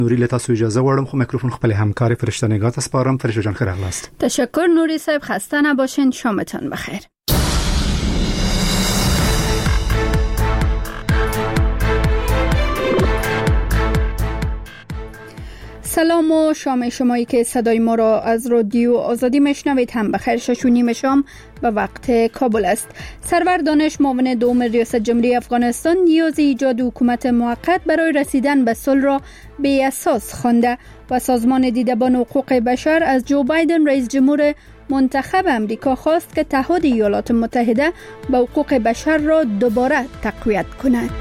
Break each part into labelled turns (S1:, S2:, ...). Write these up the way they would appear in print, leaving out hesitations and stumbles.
S1: نوری له تاسو اجازه غواړم خو میکروفون خپل همکار فرشته نگاه ته سپارم. فرشته جان خیر اغلاست.
S2: تشکر نوری صاحب، خسته نباشین، شامتان بخیر. سلام و شام شمایی که صدای ما را از رادیو آزادی میشنوید هم بخیر. 6:30 شام به وقت کابل است. سرور دانش معاون دوم ریاست جمهوری افغانستان نیاز ایجاد حکومت موقت برای رسیدن به صلح را بی اساس خوانده و سازمان دیدبان حقوق بشر از جو بایدن رئیس جمهور منتخب امریکا خواست که اتحاد ایالات متحده به حقوق بشر را دوباره تقویت کند.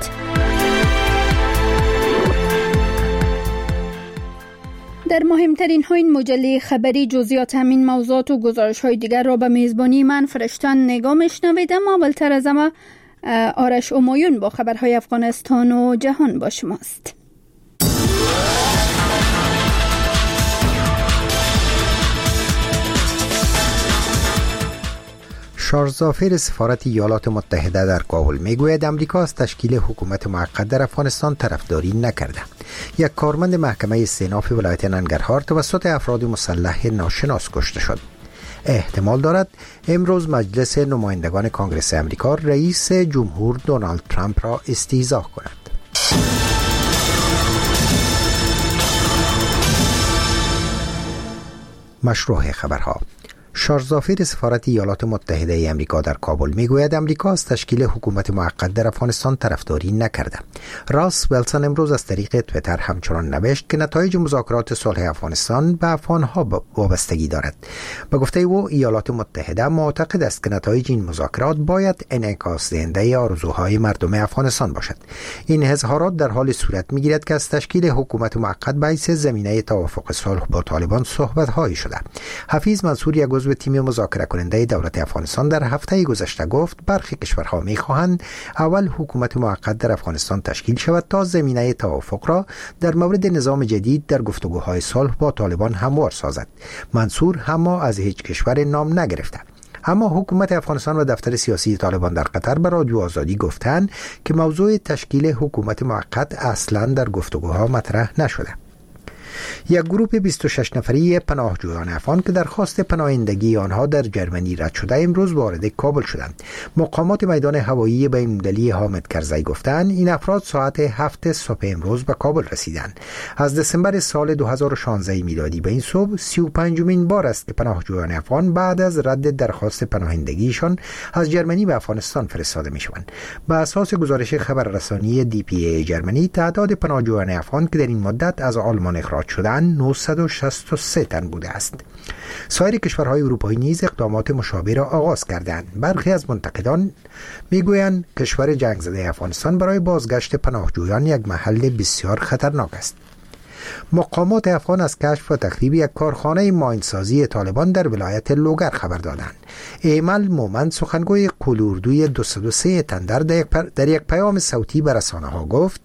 S2: در مهمترین های این مجله خبری جزئیات همین موضوعات و گزارش های دیگر را به میزبانی من فرشتن نگاه میشنوید. اما اولتر از همه آرش امایون با خبرهای افغانستان و جهان با شماست.
S3: شارل زافیر سفارت ایالات متحده در کابل میگوید امریکا از تشکیل حکومت موقت در افغانستان طرفداری نکرده. یک کارمند محکمه استئناف ولایت ننگرهار توسط افراد مسلح ناشناس کشته شد. احتمال دارد امروز مجلس نمایندگان کنگره امریکا رئیس جمهور دونالد ترامپ را استیضاح کند. مشروع خبرها. شارل زافیر سفارت ایالات متحده ای امریکا در کابل میگوید امریکا از تشکیل حکومت موقت در افغانستان طرفداری نکرده. راس ولسون امروز از طریق توییتر همچنان نوشت که نتایج مذاکرات صلح افغانستان به افغانها وابستگی دارد. به گفته او ایالات متحده معتقد است که نتایج این مذاکرات باید انعکاس دهنده آرزوهای مردم افغانستان باشد. این اظهارات در حال صورت میگیرد که از تشکیل حکومت موقت باعث زمینه توافق صلح با طالبان صحبت‌هایی شده. حفیظ منصور یک عضو تیم مذاکره کننده دولت افغانستان در هفته گذشته گفت برخی کشورها می‌خواهند اول حکومت موقت در افغانستان تشکیل شود تا زمینه توافق را در مورد نظام جدید در گفتگوهای صلح با طالبان هموار سازد. منصور اما از هیچ کشور نام نگرفته. اما حکومت افغانستان و دفتر سیاسی طالبان در قطر به رادیو آزادی گفتند که موضوع تشکیل حکومت موقت اصلاً در گفتگوها مطرح نشده. یک گروه 26 نفری پناهجویان افغان که درخواست پناهندگی آنها در جرمنی رد شده امروز وارد کابل شدند. مقامات میدان هوایی بین‌المللی حامد کرزی گفتند این افراد ساعت 7 صبح امروز به کابل رسیدند. از دسامبر سال 2016 میلادی به این صبح 35مین بار است که پناهجویان افغان بعد از رد درخواست پناهندگیشان از جرمنی به افغانستان فرستاده میشوند. به اساس گزارش خبررسانی DPA جرمنی تعداد پناهجویان افغان که در این مدت از آلمان اخراج شدن 963 تن بوده است. سایر کشورهای اروپایی نیز اقدامات مشابه را آغاز کردند. برخی از منتقدان میگویند کشور جنگ زده افغانستان برای بازگشت پناهجویان یک محل بسیار خطرناک است. مقامات افغان از کشف و تخریب یک کارخانه ماینسازی طالبان در ولایت لوگر خبر دادند. ایمل مومند سخنگوی قول-اردوی 203 تندر در یک پیام صوتی به رسانه‌ها گفت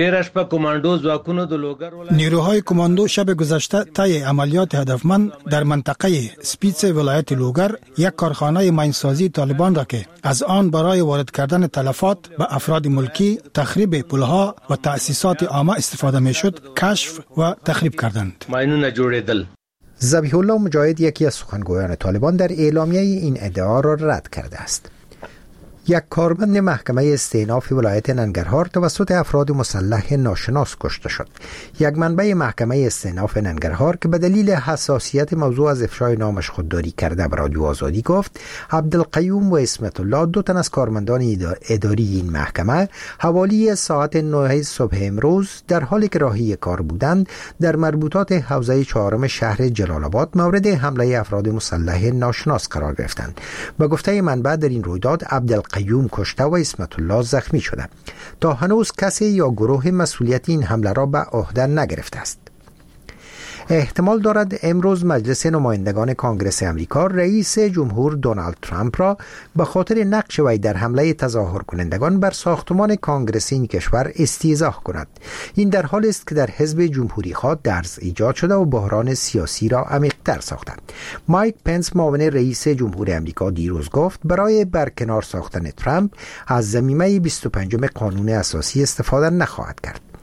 S4: نیروهای کماندو شب گذشته طی عملیات هدفمند در منطقه سپیتس ولایت لوگر یک کارخانه ماینسازی طالبان را که از آن برای وارد کردن تلفات به افراد ملکی، تخریب پلها و تأسیسات عامه استفاده میشد کشف و تخریب کردند.
S3: ذبیح الله مجاهد یکی از سخنگویان طالبان در اعلامیه این ادعا را رد کرده است. یک کارمند محکمه استئناف ولایت ننگرهار توسط افراد مسلح ناشناس کشته شد. یک منبع محکمه استئناف ننگرهار که به دلیل حساسیت موضوع از افشای نامش خودداری کرده به رادیو آزادی گفت عبدالقیوم و اسمت الله 2 تن از کارمندان اداری این محکمه حوالی ساعت 9 صبح امروز در حالی که راهی کار بودند در مربوطات حوزه 4 شهر جلال آباد مورد حمله افراد مسلح ناشناس قرار گرفتند. به گفته منبع در این رویداد عبدالقیوم کشته و اسمت الله زخمی شده. تا هنوز کسی یا گروه مسئولیت این حمله را به عهده نگرفته است. احتمال دارد امروز مجلس نمایندگان کنگره امریکا رئیس جمهور دونالد ترامپ را به خاطر نقش وی در حمله تظاهر کنندگان بر ساختمان کنگرس این کشور استیضاح کند. این در حالی است که در حزب جمهوری خواه درز ایجاد شده و بحران سیاسی را عمیق‌تر ساخته. مایک پنس معاون رئیس جمهور امریکا دیروز گفت برای برکنار ساختن ترامپ از ضمیمه 25 قانون اساسی استفاده نخواهد کرد.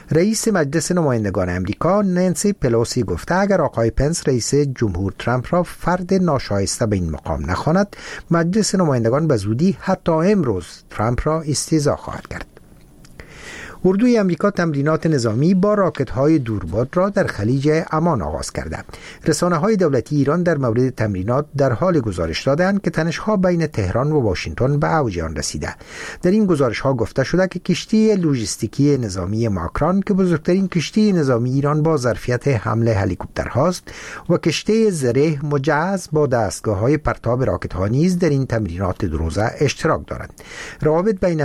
S3: رئیس مجلس نمایندگان امریکا نانسی پلوسی گفته اگر آقای پنس رئیس جمهور ترامپ را فرد ناشایسته به این مقام نخواند، مجلس نمایندگان به زودی حتی امروز ترامپ را استیضاح خواهد کرد. اردوی امریکا تمرینات نظامی با راکت‌های دورباد را در خلیج عمان آغاز کرده. رسانه‌های دولتی ایران در مورد تمرینات در حال گزارش دادند که تنش‌ها بین تهران و واشنگتن به اوج آن رسیده. در این گزارش‌ها گفته شده که کشتی لوجستیکی نظامی ماکران که بزرگترین کشتی نظامی ایران با ظرفیت حمل هلیکوپترهاست و کشتی زره مجهز با دستگاه‌های پرتاب راکت‌ها نیز در این تمرینات دروزه اشتراک دارند. روابط بین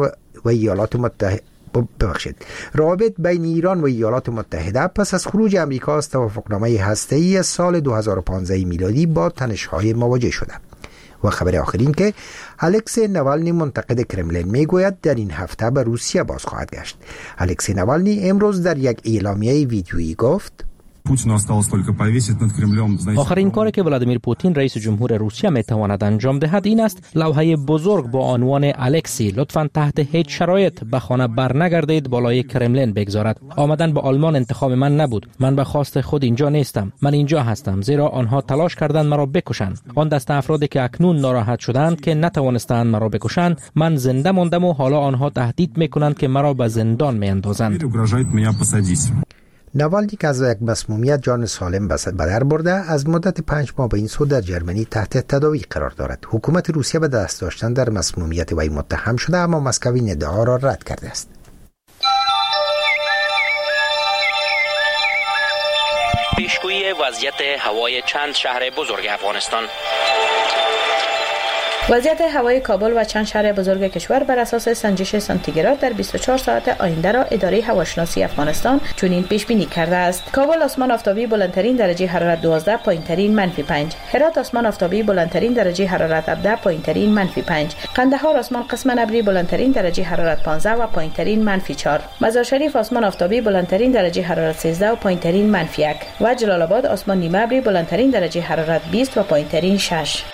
S3: ایران و ایالات متحده پس از خروج امریکا از توافقنامه هسته‌ای از سال 2015 میلادی با تنش‌های مواجه شده. و خبر آخرین که الکسی نوالنی منتقد کرملین میگوید در این هفته به روسیه باز خواهد گشت. الکسی نوالنی امروز در یک اعلامیه ویدیویی گفت
S5: آخرین کاری که ولادیمیر پوتین رئیس جمهور روسیه میتواند انجام دهد این است لوحه بزرگ با عنوان الکسی لطفاً تحت هیچ شرایط به خانه برنگردید بالای کرملین بگذارد. آمدن به آلمان انتخاب من نبود. من به خواست خود اینجا نیستم. من اینجا هستم زیرا آنها تلاش کردند مرا بکشند. آن دست افرادی که اکنون ناراحت شدند که نتوانستند مرا بکشند، من زنده ماندم و حالا آنها تهدید میکنند که مرا به زندان میاندازند.
S3: نوالنی که از یک مسمومیت جان سالم به در برده از مدت 5 ماه به این سو در جرمنی تحت تداوی قرار دارد. حکومت روسیه به دست داشتن در مسمومیت وی متهم شده اما مسکو این ادعا را رد کرده است.
S5: پیشگویی وضعیت هوای چند شهر بزرگ افغانستان.
S6: وضعیت هوای کابل و چند شهر بزرگ کشور بر اساس سنجش سانتیگراد در 24 ساعت آینده را اداره هواشناسی افغانستان چنین پیش بینی کرده است. کابل آسمان آفتابی بلندترین درجه حرارت 12، پایینترین -5. هرات آسمان آفتابی بلندترین درجه حرارت 17، پایینترین -5. قندهار آسمان قسم ابری بلندترین درجه حرارت 15 و پایینترین -4. مزار شریف آسمان آفتابی بلندترین درجه حرارت 13 و پایینترین -1 و جلال آباد آسمان نیمه ابری بلندترین درجه حرارت 20 و پایینترین 6.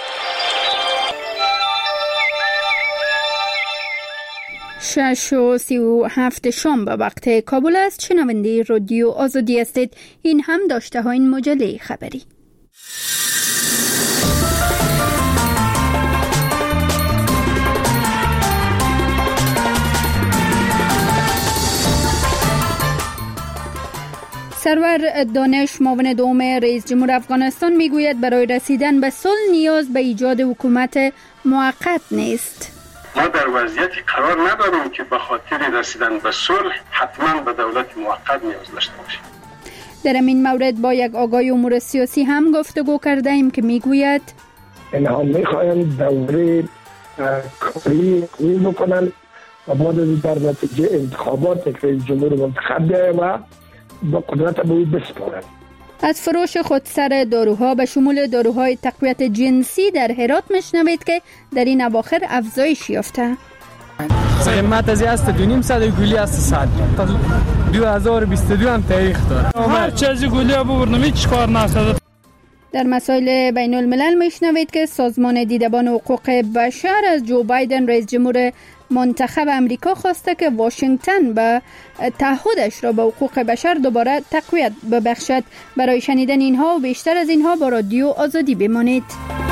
S2: 6:37 شام به وقت کابل است. شنونده رادیو آزادی هستید. این هم داشته ها این مجله خبری. سرور دانش معاون دوم رئیس جمهور افغانستان میگوید برای رسیدن به صلح نیاز به ایجاد حکومت موقت نیست.
S7: ما در وضعیتی قرار نداریم که به خاطر رسیدن به صلح حتما به دولت موقت نیاز داشته باشیم.
S2: در این مورد با یک آقای امور سیاسی هم گفتگو کرده ایم که میگوید
S8: اینها میخواهند دوره کاری بکنن و بعد از در نتیجه انتخابات که رئیس جمهور منتخب بیاید و با قدرت به او بسپارند.
S2: از فروش خودسر داروها به شمول داروهای تقویت جنسی در هرات میشنوید که در این اواخر افزایش یافته.
S9: قیمت از است 2.5 گولی است 100 تا 2022 هم تاریخ داره. هر چیزی گولی ببرنم هیچ کار نشده.
S2: در مسائل بین الملل میشنوید که سازمان دیدبان حقوق بشر از جو بایدن رئیس جمهور منتخب امریکا خواسته که واشنگتن به تعهدش را به حقوق بشر دوباره تقویت ببخشد. برای شنیدن اینها و بیشتر از اینها با رادیو آزادی بمانید.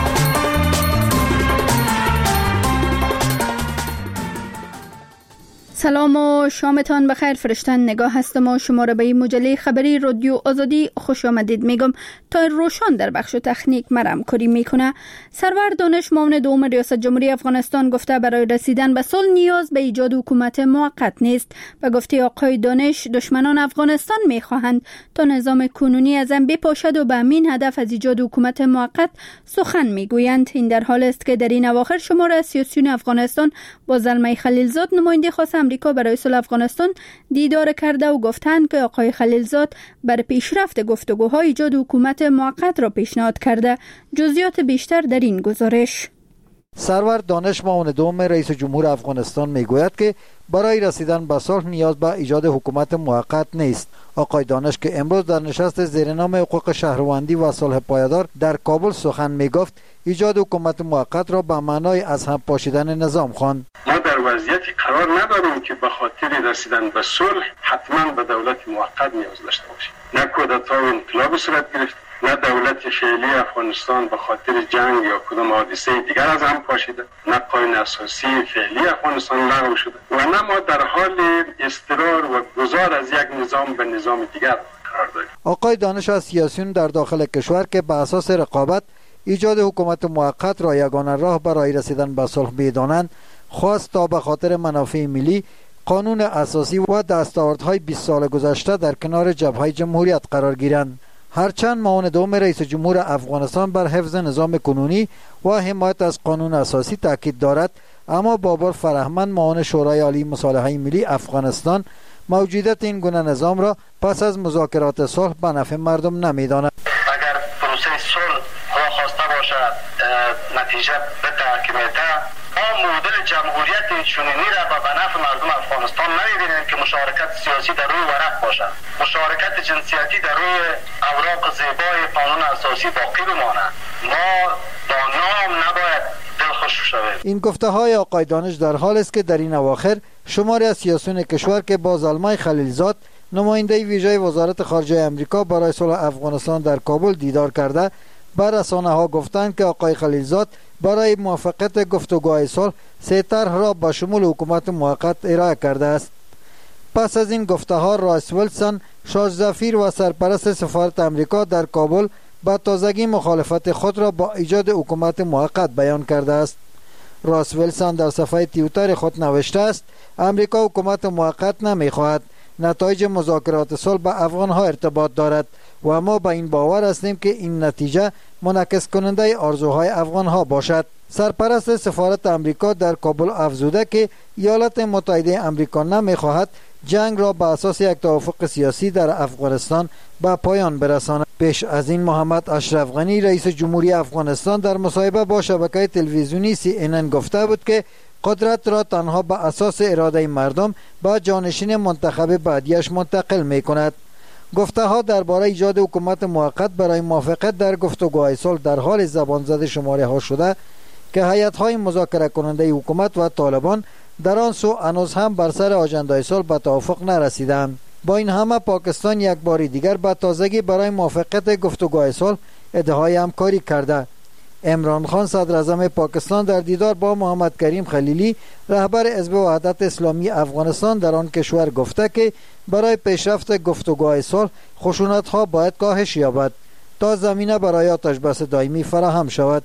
S2: سلام و شامتان بخیر. فرشتن نگاه هستم و شما را به این مجله خبری رادیو آزادی خوش آمدید میگم. تا روشان در بخش تکنیک مرام کاری میکنه. سرور دانش معاون دوم ریاست جمهوری افغانستان گفته برای رسیدن به صلح نیاز به ایجاد حکومت موقت نیست. و گفته آقای دانش دشمنان افغانستان میخواهند تا نظام کنونی از آن بپاشد و به همین هدف از ایجاد حکومت موقت سخن میگویند. این در حال است که در این اواخر شمار از سیاسیون افغانستان با زلمه خلیلزاد نماینده خاص امریکا برای صلح افغانستان دیدار کرده و گفتند که آقای خلیلزاد بر پیشرفت گفتگوهای ایجاد حکومت موقت را پیشنهاد کرده. جزئیات بیشتر در این گزارش.
S10: سرور دانش معاون دوم رئیس جمهور افغانستان میگوید که برای رسیدن به صلح نیاز به ایجاد حکومت موقت نیست. آقای دانش که امروز در نشست زیر نام حقوق شهروندی و صلح پایدار در کابل سخن میگفت، ایجاد حکومت موقت را به معنای از هم پاشیدن نظام خواند.
S7: ما در وضعیتی قرار نداریم که به خاطر رسیدن به صلح حتما به دولت موقت نیاز داشته باشیم. نه کودتا و انقلاب صورت گرفت، نه دولت فعلی افغانستان به خاطر جنگ یا کدام حادثه دیگر از هم پاشیده، نه قانون اساسی فعلی افغانستان لغو شده و نه ما در حال اضطرار و گذار از یک نظام به نظام دیگر قرار داریم.
S10: آقای دانش از سیاسیون در داخل کشور که به اساس رقابت ایجاد حکومت موقت را یگانه راه برای رسیدن به صلح بدانند، خواست تا به خاطر منافع ملی قانون اساسی و دستاوردهای 20 سال گذشته در کنار جبهه جمهوریت قرار گیرند. هرچند معاون دوم رئیس جمهور افغانستان بر حفظ نظام کنونی و حمایت از قانون اساسی تاکید دارد، اما بابر فرهمند معاون شورای عالی مصالحه ملی افغانستان موجودیت این گونه نظام را پس از مذاکرات صلح به نفع مردم نمی‌داند.
S11: اگر پروسه صلح خواسته باشد نتیجه بده که ما مدل جمهوریت چنینی را به نفع مردم افغانستان نمی‌بینیم که مشارکت سیاسی در روی ورق باشد، مشارکت جنسیتی در روی اوراق زیبای قانون اساسی باقی بماند. ما با نام نباید دلخوش شویم.
S10: این گفته‌های آقای دانش در حال است که در این اواخر شماری از سیاسیون کشور که با زلمه خلیلزاد نماینده ویژه وزارت خارجه آمریکا برای صلح افغانستان در کابل دیدار کرده، بر رسانه‌ها گفتند که آقای خلیلزاد برای موافقت گفتگوهای صلح 3 طرح را با شمول حکومت موقت ارائه کرده است. پس از این گفته‌ها رایس ویلسون، شاه ظفیر و سرپرست سفارت آمریکا در کابل با تازگی مخالفت خود را با ایجاد حکومت موقت بیان کرده است. رایس ویلسون در صفحه توییتر خود نوشته است: آمریکا حکومت موقت نمی‌خواهد. نتایج مذاکرات صلح به افغان‌ها ارتباط دارد و ما با این باور هستیم که این نتیجه منعکس کننده آرزوهای افغان‌ها باشد. سرپرست سفارت آمریکا در کابل افزوده که ایالات متحده آمریکا نمی‌خواهد جنگ را به اساس یک توافق سیاسی در افغانستان به پایان برساند. پیش از این محمد اشرف غنی رئیس جمهوری افغانستان در مصاحبه با شبکه تلویزیونی CNN گفته بود که قدرت را تنها به اساس اراده مردم به جانشین منتخب بعدیش منتقل می کند. گفته ها درباره ایجاد حکومت موقت برای موافقت در گفتگوهای صلح در حال زبان زده شماره ها شده که هیئت های مذاکره کننده حکومت و طالبان در آن سو هنوز هم بر سر آژندای صلح به توافق نرسیدند. با این همه پاکستان یک بار دیگر به تازگی برای موافقت گفتگوهای صلح ادعای همکاری کرده. عمران خان صدر اعظم پاکستان در دیدار با محمد کریم خلیلی رهبر حزب وحدت اسلامی افغانستان در آن کشور گفته که برای پیشرفت گفتگوهای صلح خشونت‌ها باید کاهش یابد تا زمینه برای آتش‌بس دائمی فراهم شود.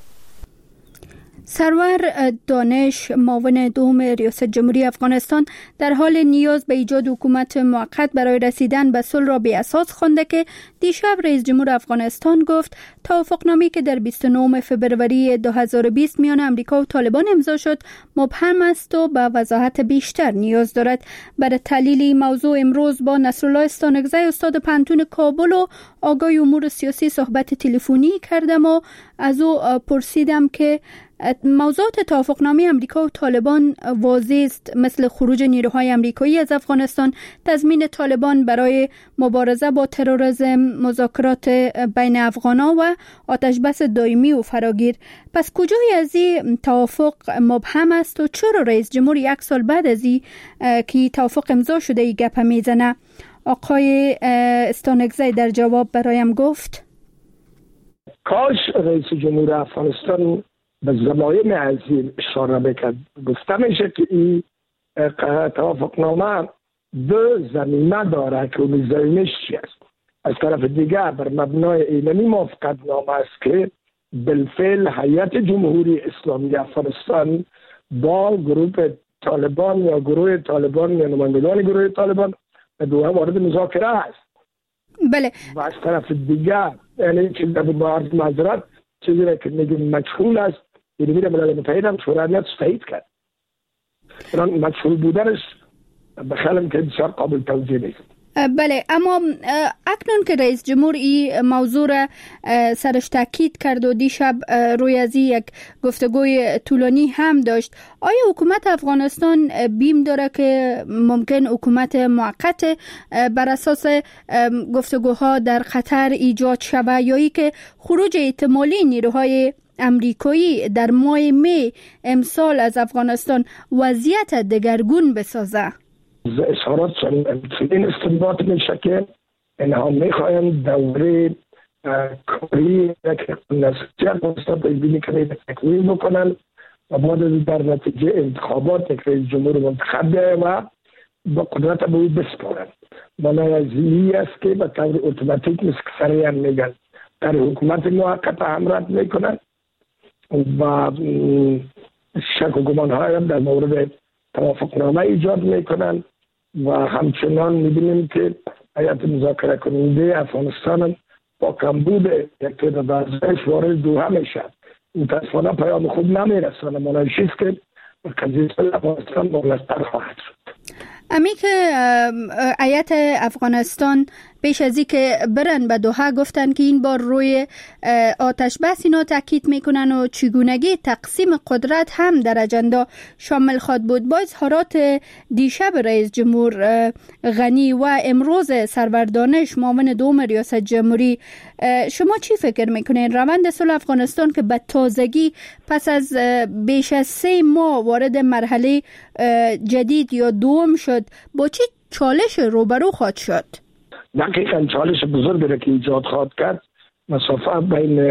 S2: سرور دانش معاون دوم ریاست جمهوری افغانستان در حال نیاز به ایجاد حکومت موقت برای رسیدن به صلح را بی اساس خوانده که دیشب رئیس جمهور افغانستان گفت توافقنامه‌ای که در 29 فبروری 2020 میان امریکا و طالبان امضا شد مبهم است و به وضاحت بیشتر نیاز دارد. برای تحلیل این موضوع امروز با نصرالله استانکزی استاد پنتون کابل و آگاه امور سیاسی صحبت تلفنی کردم و از او پرسیدم که موضوعات توافقنامه امریکا و طالبان واضح است، مثل خروج نیروهای امریکایی از افغانستان، تضمین طالبان برای مبارزه با تروریسم، مذاکرات بین افغانا و آتشبس دائمی و فراگیر. پس کجای از این توافق مبهم است و چرا رئیس جمهور 1 سال بعد از این که توافق امضا شده ای گپ میزنه؟ آقای استانکزی در جواب برایم گفت
S8: کاش رئیس جمهور افغانستان به ضمایم عظیم اشاره بکرد. گفته میشه که این توافقنامه 2 زمینه داره که اون زمینش چی است. از طرف دیگر بر مبنای اینمی موافقتنامه است که بالفعل هیئت جمهوری اسلامی افغانستان با گروه طالبان یا گروه طالبان یا نمایندگان گروه طالبان دوها وارد مذاکره است.
S2: بله.
S8: و از طرف دیگر یعنی که در معذرت چیزی را که میگیم مجهول است، یعنی ملل متحد هم شورای امنیت تایید کرد. مجهول بودنش به خیالم که بسیار قابل توجیه نیست.
S2: بله، اما اکنون که رئیس جمهور این موضوع را سرش تاکید کرد و دیشب روی از یک گفتگوی طولانی هم داشت، آیا حکومت افغانستان بیم داره که ممکن حکومت موقت بر اساس گفتگوها در قطر ایجاد شود یا ای که خروج احتمالی نیروهای امریکایی در ماه می امسال از افغانستان وضعیت دگرگون بسازه؟
S8: اظهارات این استنباط میشه که اینها میخواهند دوره کاری که نسیجه افغانستان پیبینی کنید تکمیل بکنن و بعد در نتیجه انتخابات یک رئیس جمهور منتخب بیاید و با قدرت به او بسپارند. معنی از این است که به طور اتوماتیک مثل که سریعا میگن در حکومت موقت همراه میکنن و شک و گمان های در مورد توافق نامه ایجاد میکنن و همچنان میبینیم که هیئت مذاکره کننده افغانستان با کمبود یک تعداد ازش وارد دوحه میشه. متاسفانه پیام خوب نمیرسانه. مناشی است که قضیه افغانستان مغلق‌تر خواهد شد.
S2: امی که هیئت افغانستان پیش از این که برن به دوحه گفتن که این بار روی آتش بس اینا تاکید میکنن و چگونگی تقسیم قدرت هم در اجندا شامل خواد بود. با اظهارات دیشب رئیس جمهور غنی و امروز سرور دانش معاون دوم ریاست جمهوری، شما چی فکر میکنین روند صلح افغانستان که به تازگی پس از بیش از 3 ماه وارد مرحله جدید یا دوم شد با چی چالش روبرو خواهد شد؟
S8: دقیقاً چالش بزرگی را که ایجاد خواهد کرد مسافه بین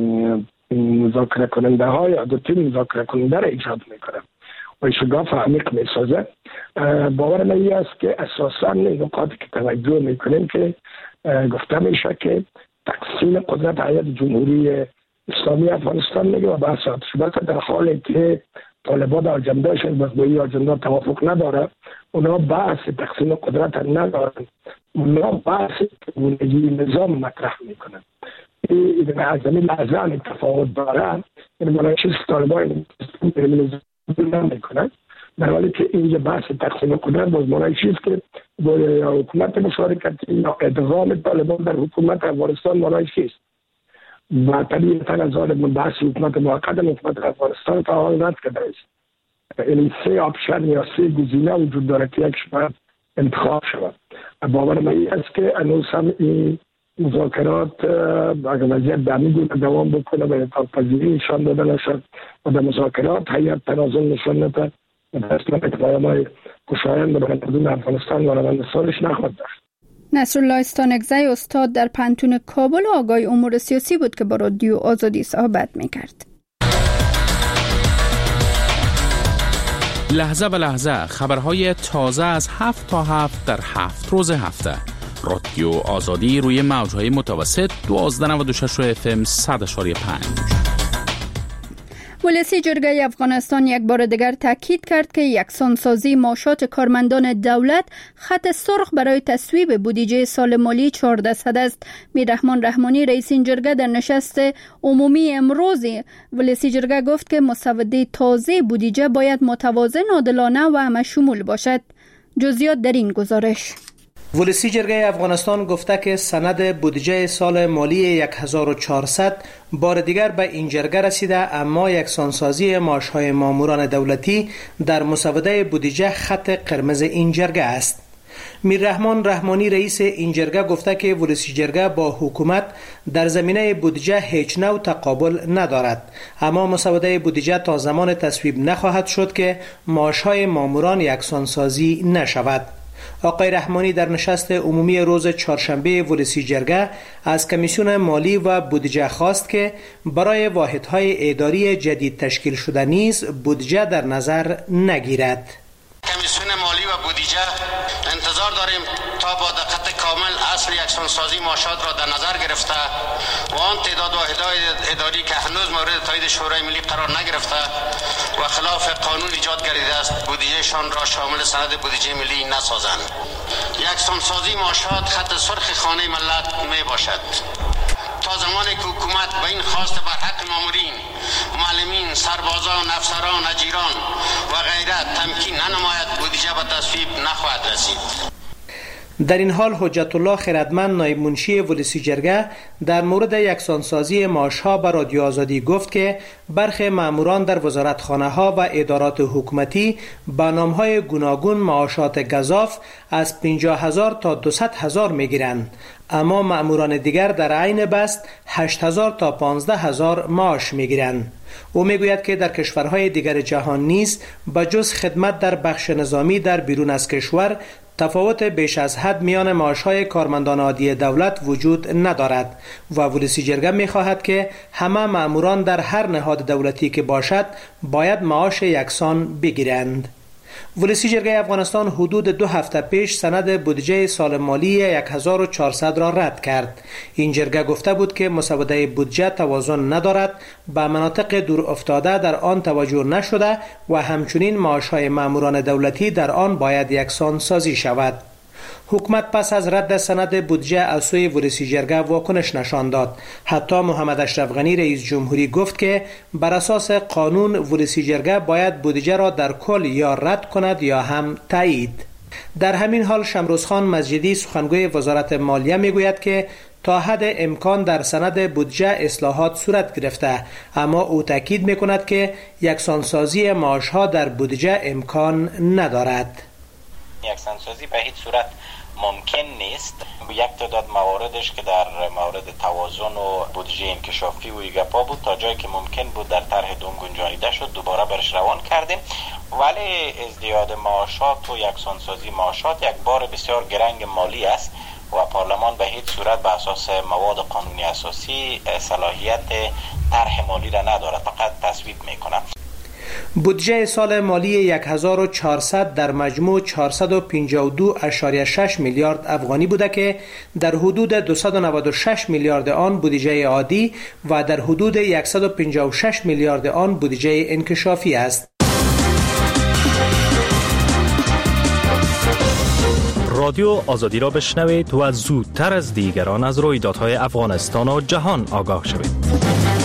S8: مذاکره کننده ها یا دو تیم مذاکره کننده را ایجاد میکنه و شگاف عمیق میسازه. باور من است که اساساً نکاتی که توجه میکنیم که گفته میشه که تقسیم قدرت هیئت جمهوری اسلامی افغانستان میگه و بحث آتش بس در حالی که طالبان در اجندهشون با این اجنده توافق نداره، اونا بحث تقسیم قدرت ندارن، اونا بحث چگونگی نظام مطرح میکنن. این از زمین لحظه تفاوت داره. این مناشی طالبان نمیکنن، در حالی که اینجا بحث تقسیم قدرت باز مناشی است که با حکومت مشارکتی یا ادغام طالبان در حکومت افغانستان مناشی است و طبیعتا از آن بحث حکومت موقت حکومت افغانستان تا حال رد کرده است. این 3 آپشن یا 3 گزینه وجود داره که یکش باید انتخاب شود. باور من این است که هنوز هم این مذاکرات اگر وضعیت به همین گونه دوام بکنه و اتحادپذیری نشان داده نشد و در مذاکرات هیئت تنازل نشان نده و در اصلا پیام‌های خوشایند به مردم افغانستان و روند سالش نخواهد داشت.
S2: نصرالله استانکزی استاد در پانتون کابل و آگاه امور سیاسی بود که با رادیو آزادی صحبت میکرد.
S12: لحظه به لحظه خبرهای تازه از 7 تا 7 در 7 روز هفته. رادیو آزادی روی موجهای متوسط 1296 FM 100.5.
S2: ولسی جرگه افغانستان یک بار دیگر تاکید کرد که یکسانسازی معاشات کارمندان دولت خط سرخ برای تصویب بودجه سال مالی 1400 است. میررحمان رحمانی رئیس این جرگه در نشست عمومی امروز ولسی جرگه گفت که مسوده تازه بودجه باید متوازن، عادلانه و همه‌شمول باشد. جزئیات در این گزارش.
S13: ولسی جرگه افغانستان گفته که سند بودجه سال مالی 1400 بار دیگر به این جرگه رسیده، اما یکسانسازی معاش‌های ماموران دولتی در مسوده بودجه خط قرمز این جرگه است. میررحمان رحمانی رئیس این جرگه گفته که ولسی جرگه با حکومت در زمینه بودجه هیچ نوع تقابل ندارد، اما مسوده بودجه تا زمان تصویب نخواهد شد که معاش‌های ماموران یکسانسازی نشود. آقای رحمانی در نشست عمومی روز چهارشنبه ولسی جرگه از کمیسیون مالی و بودجه خواست که برای واحدهای اداری جدید تشکیل شده نیز بودجه در نظر نگیرد.
S11: کمیسیون مالی و بودجه انتظار داریم تا با دقت کامل اصل یکسانسازی معاشات را در نظر گرفته و آن تعداد واحدهای اداری که هنوز مورد تایید شورای ملی قرار نگرفته و خلاف قانون ایجاد گردیده است بودجهشان را شامل سند بودجه ملی نسازند. یکسانسازی معاشات خط سرخ خانه ملت می باشد. تا زمانی که حکومت به این خواست بر حق مامورین، معلمین، سربازان، افسران، اجیران و غیره تمکین ننماید بودجه به تصویب نخواهد رسید.
S13: در این حال حجت الله خردمند نایب منشی ولسی جرگه در مورد یکسانسازی معاشها به رادیو آزادی گفت که برخی ماموران در وزارتخانه‌ها و ادارات حکومتی با نام‌های گوناگون معاشات گزاف از 50,000 تا 200,000 می‌گیرند، اما مأموران دیگر در عین بست 8000 تا 15000 معاش میگیرند. او میگوید که در کشورهای دیگر جهان نیز بجز خدمت در بخش نظامی در بیرون از کشور تفاوت بیش از حد میان معاش‌های کارمندان عادی دولت وجود ندارد و ولسی جرگه می‌خواهد که همه مأموران در هر نهاد دولتی که باشد باید معاش یکسان بگیرند. ولسی جرگه افغانستان حدود 2 هفته پیش سند بودجه سال مالی 1400 را رد کرد. این جرگه گفته بود که مسوده بودجه توازن ندارد، به مناطق دور افتاده در آن توجه نشده و همچنین معاش‌های ماموران دولتی در آن باید یکسان سازی شود. حکومت پس از رد سند بودجه از سوی ولسی جرگه واکنش نشان داد. حتی محمد اشرف غنی رئیس جمهوری گفت که بر اساس قانون ولسی جرگه باید بودجه را در کل یا رد کند یا هم تایید. در همین حال شمروزخان مسجدی سخنگوی وزارت مالیه میگوید که تا حد امکان در سند بودجه اصلاحات صورت گرفته، اما او تاکید میکند که یکسانسازی معاش‌ها در بودجه امکان ندارد.
S14: یکسانسازی به هیچ صورت ممکن نیست. یک تعداد مواردش که در مورد توازن و بودجه انکشافی و گپا بود، تا جایی که ممکن بود در طرح دوم گنجانیده شد، دوباره برش روان کردیم. ولی ازدیاد معاشات و یکسانسازی معاشات یک بار بسیار گرنگ مالی است و پارلمان به هیچ صورت به اساس مواد قانونی اساسی صلاحیت طرح مالی را ندارد، فقط تصویب میکنه.
S13: بودجه سال مالی 1400 در مجموع 452.6 میلیارد افغانی بوده که در حدود 296 میلیارد آن بودجه عادی و در حدود 156 میلیارد آن بودجه انکشافی است.
S15: رادیو آزادی را بشنوید و زودتر از دیگران از رویدادهای افغانستان و جهان آگاه شوید.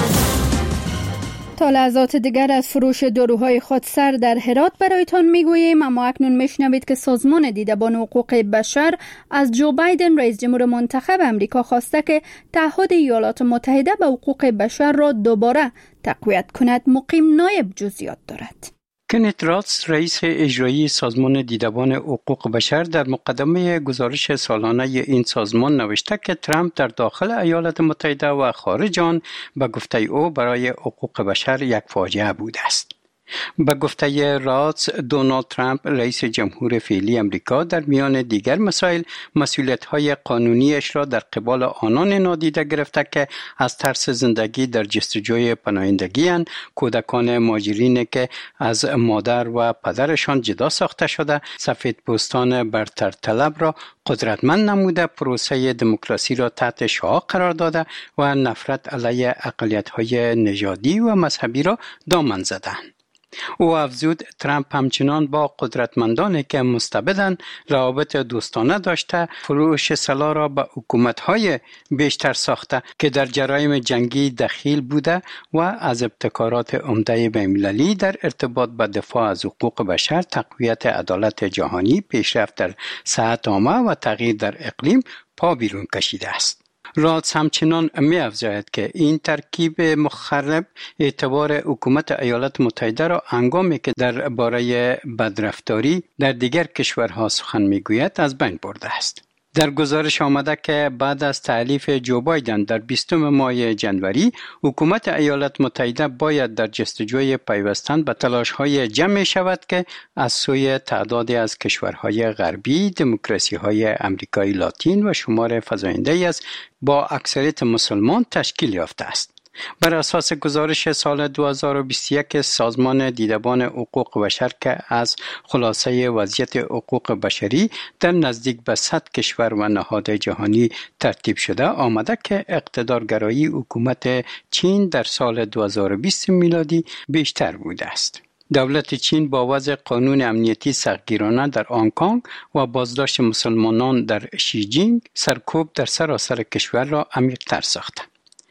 S2: تا لحظات دیگر از فروش داروهای خودسر در هرات برایتان میگوییم، اما اکنون میشنوید که سازمان دیدبان حقوق بشر از جو بایدن رئیس جمهور منتخب امریکا خواسته که تعهد ایالات متحده به حقوق بشر را دوباره تقویت کند. مقیم نایب جزئیات دارد.
S16: کنت راتس رئیس اجرایی سازمان دیدبان حقوق بشر در مقدمه گزارش سالانه این سازمان نوشته که ترامپ در داخل ایالات متحده و خارج آن به گفته او برای حقوق بشر یک فاجعه بوده است. به گفته راتس، دونالد ترامپ رئیس جمهور فعلی امریکا در میان دیگر مسائل مسئولیت‌های قانونیش را در قبال آنان نادیده گرفته که از ترس زندگی در جستجوی پناهندگی اند، کودکان مهاجرین که از مادر و پدرشان جدا ساخته شده، سفیدپوستان برتر طلب را قدرتمند نموده، پروسه دموکراسی را تحت شعاع قرار داده و نفرت علیه اقلیت‌های نژادی و مذهبی را دامن زدند. او افزود ترامپ همچنان با قدرتمندانی که مستبدند روابط دوستانه داشته، فروش سلاح را به حکومت‌های بیشتر ساخته که در جرایم جنگی دخیل بوده و از ابتکارات عمده بین‌المللی در ارتباط به دفاع از حقوق بشر، تقویت عدالت جهانی، پیشرفت در صحت عامه و تغییر در اقلیم پا بیرون کشیده است. راتس همچنان می‌افزاید که این ترکیب مخرب اعتبار حکومت ایالات متحده را هنگامی که درباره بدرفتاری در دیگر کشورها سخن می‌گوید از بین برده است. در گزارش آمده که بعد از تألیف جو بایدن در 20 ماه جنوری، حکومت ایالات متحده باید در جستجوی پیوستن به تلاش‌های جمع شود که از سوی تعدادی از کشورهای غربی، دموکراسی‌های امریکای لاتین و شمار فزاینده‌ای از با اکثریت مسلمان تشکیل یافته است. بر اساس گزارش سال 2021 سازمان دیدبان حقوق بشر که از خلاصه وضعیت حقوق بشری در نزدیک به 100 کشور و نهاد جهانی ترتیب شده، آمده که اقتدارگرایی حکومت چین در سال 2020 میلادی بیشتر بوده است. دولت چین با وضع قانون امنیتی سختگیرانه در هنگ کنگ و بازداشت مسلمانان در شیجینگ سرکوب در سراسر کشور را عمیق‌تر ساخته.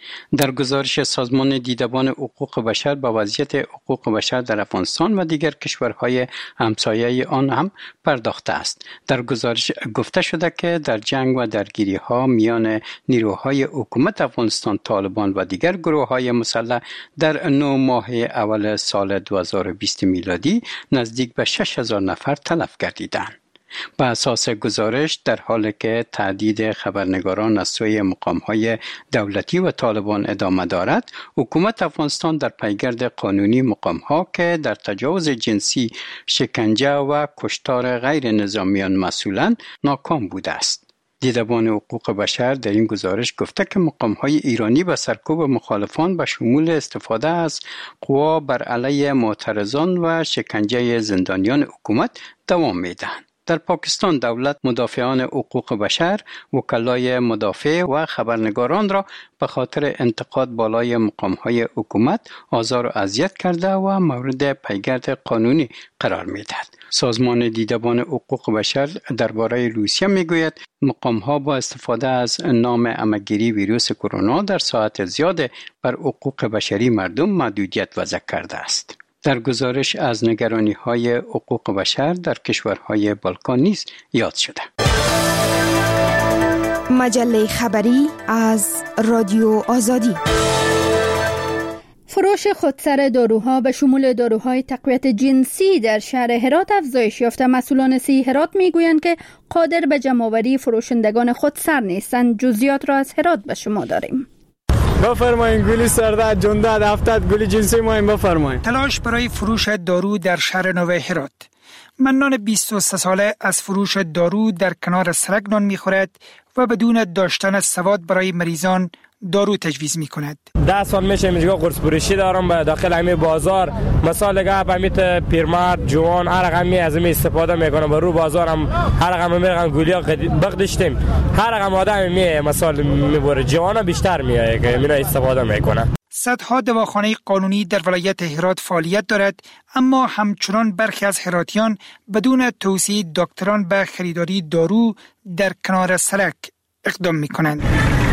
S16: در گزارش سازمان دیدبان حقوق بشر به وضعیت حقوق بشر در افغانستان و دیگر کشورهای همسایه آن هم پرداخته است. در گزارش گفته شده که در جنگ و درگیری‌ها میان نیروهای حکومت افغانستان، طالبان و دیگر گروه‌های مسلح در 9 ماه اول سال 2020 میلادی نزدیک به 6000 نفر تلف گردیدند. به اساس گزارش در حالی که تهدید خبرنگاران از سوی مقام‌های دولتی و طالبان ادامه دارد، حکومت افغانستان در پیگرد قانونی مقام‌ها که در تجاوز جنسی، شکنجه و کشتار غیر نظامیان مسئولند ناکام بوده است. دیدبان حقوق بشر در این گزارش گفته که مقام‌های ایرانی به سرکوب مخالفان به شمول استفاده از قوا بر علیه معترضان و شکنجه زندانیان حکومت دوام می‌دهند. در پاکستان دولت مدافعان حقوق بشر، وکلای مدافع و خبرنگاران را به خاطر انتقاد بالای مقام‌های حکومت آزار و اذیت کرده و مورد پیگرد قانونی قرار می‌دهد. سازمان دیدبان حقوق بشر درباره روسیه میگوید مقام‌ها با استفاده از نام همه‌گیری ویروس کرونا در ساعت زیاد بر حقوق بشری مردم محدودیت وضع کرده است. در گزارش از نگرانی‌های حقوق بشر در کشورهای بالکان نیز یاد شده.
S17: مجله خبری از رادیو آزادی.
S2: فروش خودسر داروها به شمول داروهای تقویت جنسی در شهر هرات افزایش یافته. مسئولان صحی هرات میگویند که قادر به جمع‌آوری فروشندگان خودسر نیستند. جزئیات را از هرات به شما داریم.
S9: بفرمایید گلی سرده جنده هفتاد گلی جنسی ما بفرمایید.
S4: تلاش برای فروش دارو در شهر نو هرات. منان 23 ساله از فروش دارو در کنار سرک نان می‌خورد و بدون داشتن سواد برای مریضان دارو تجویز می‌کند.
S9: 10 سال میشه اینجا قرص فروشی دارم به داخل همین بازار. مثلا گپ همیت پیرمرد جوان هر رقمی از این استفاده میکنه. به رو بازارم هر رقم میرن گلیا بغدشتیم. هر رقم آدم میه مثلا میبره جوانا بیشتر میایه که میره استفاده میکنه.
S4: صدها دواخانه قانونی در ولایت هرات فعالیت دارد، اما همچنان برخی از هراتیان بدون توصیه دکتران به خریداری دارو در کنار سرک اقدام میکنند.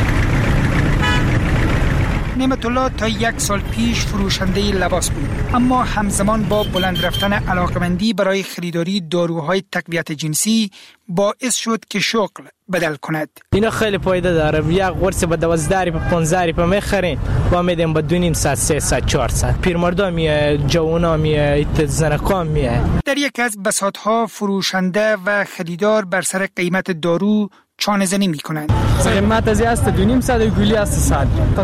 S4: نعمت الله تا 1 سال پیش فروشنده لباس بود، اما همزمان با بلند رفتن علاقمندی برای خریداری داروهای تقویت جنسی باعث شد که شغل بدل کند.
S18: اینا خیلی فایده داره. یک قرص به 12 ریپ 15 ریپ میخرین و میدیم به 2.5 ساعت 3 ساعت 4 ساعت. پیرمردا میه، جوانا میه، زنکان میه.
S4: در یک از بساطها فروشنده و خریدار بر سر قیمت دارو چانه زنی میکنند.
S9: قیمت از است 2.5 ساعت گلی است 100 تا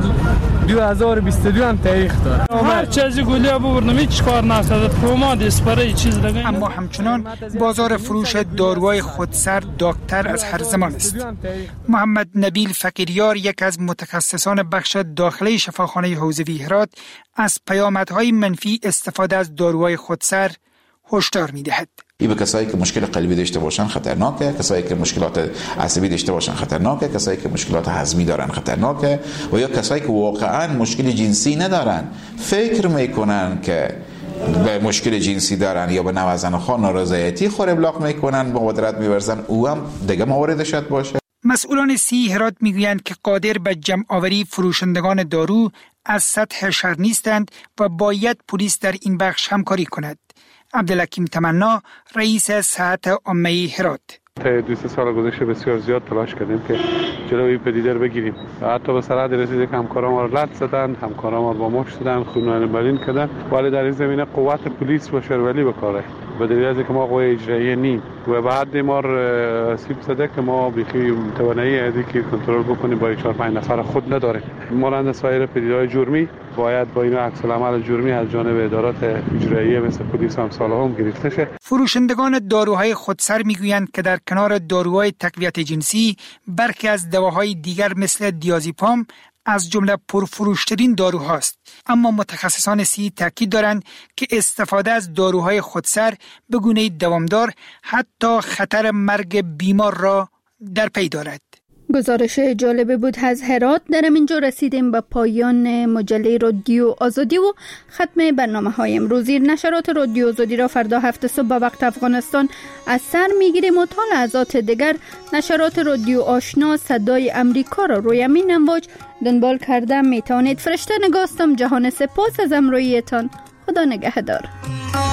S9: 2022 هم تاریخ داره. هر چیزی گلی ببرنم هیچ کار نشد. پوماد اسپری چیز دیگه.
S4: اما همچنان بازار فروش داروهای خودسر داغ‌تر از هر زمان است. محمد نبیل فقیریار، یک از متخصصان بخش داخلی شفاخانه حوزوی هرات، از پیامدهای منفی استفاده از داروهای خودسر هشدار می‌دهد.
S19: این به کسایی که مشکل قلبی داشته باشن خطرناکه، کسایی که مشکلات عصبی داشته باشن خطرناکه، کسایی که مشکلات هضمی دارن خطرناکه، و یا کسایی که واقعا مشکل جنسی ندارن فکر میکنن که به مشکل جنسی دارن یا به نوزن خان نارضایتی خور ابلاغ میکنن، مبادرت میورزن، او هم دیگه مواردش باشه.
S4: مسئولان صحی هرات میگویند که قادر به جمع آوری فروشندگان دارو از سطح شهر نیستند و باید پلیس در این بخش همکاری کند. عبدالحکیم تمنا، رئیس صحت عامه هرات:
S20: تا 2 سال گذشته بسیار زیاد تلاش کردیم که جلوی پدیده رو بگیریم. حتی به سرحد رسیده که همکاران ما رو لط زدن، همکاران ما رو با مشت زدن، خون‌المرین کردن، ولی در این زمینه قوت پلیس و شورولی به کاره. به دلیل از اینکه ما قوه اجرایی نیم و بعد ما سیب زده که ما بیخی توانایی ازی که کنترل بکنیم با 4-5 نفر خود نداریم. مانند سایر پدیده‌های جرمی باید با این عکس العمل جرمی از جانب ادارات اجرایی مثل پلیس و امثال هم گرفته شه.
S4: فروشندگان داروهای خودسر میگویند که در کنار داروهای تقویت جنسی برخی از دواهای دیگر مثل دیازیپام از جمله پرفروشترین داروهاست، اما متخصصان صحی تاکید دارند که استفاده از داروهای خودسر به گونه دوامدار حتی خطر مرگ بیمار را در پی دارد.
S2: گزارش جالب بود از هرات. در اینجا رسیدیم به پایان مجله رادیو آزادی و ختم برنامه‌های امروزی. نشرات رادیو آزادی را فردا 7 صبح به وقت افغانستان از سر میگیریم و تا لحظات دیگر نشرات رادیو آشنا صدای امریکا را روی همین امواج دنبال کرده میتوانید. فرشته نگاستم. جهان سپاس از همراهیتان. خدا نگهدار.